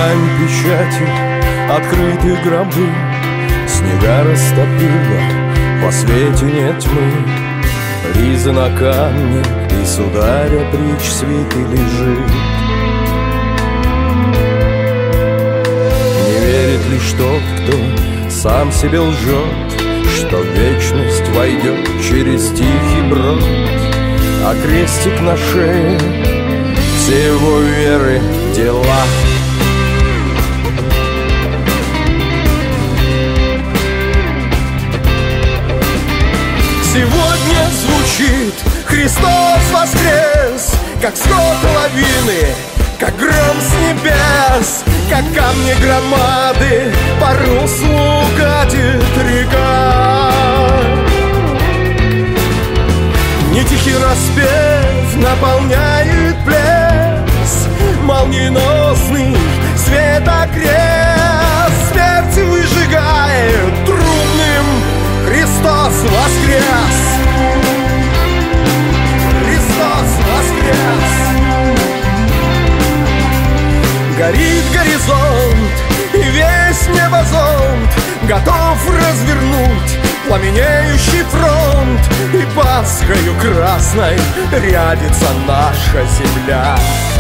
Открываем печати открытые гробы. Снега растопила, во свете нет тьмы. Ризы на камне, и сударя притч свиты лежит. Не верит лишь тот, кто сам себе лжет, что вечность войдет через тихий брод. А крестик на шее — все его веры дела. Сегодня звучит «Христос воскрес», как скот лавины, как гром с небес, как камни громады по руслу катит река. Нетихий распев наполняет пляс, молниеносный светокрест смерти выжигает трудным. Христос воскрес! Христос воскрес! Горит горизонт, и весь небозонт готов развернуть пламенеющий фронт, и Пасхою красной рядится наша земля.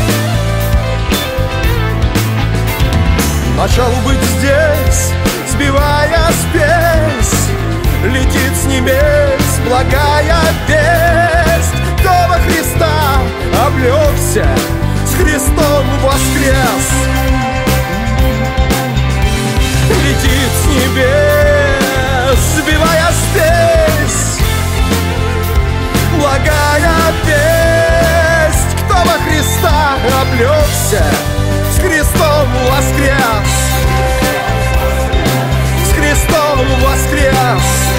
Начал быть здесь, сбивая спесь, летит с небес благая весть. Кто во Христа облегся, с Христом воскрес. Летит с небес, сбивая спесь, благая весть. Кто во Христа облегся, с Христом воскрес. С Христом воскрес.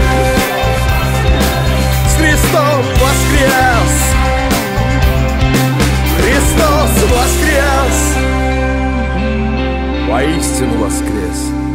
С Христом воскрес. Христос воскрес. Воистину воскрес.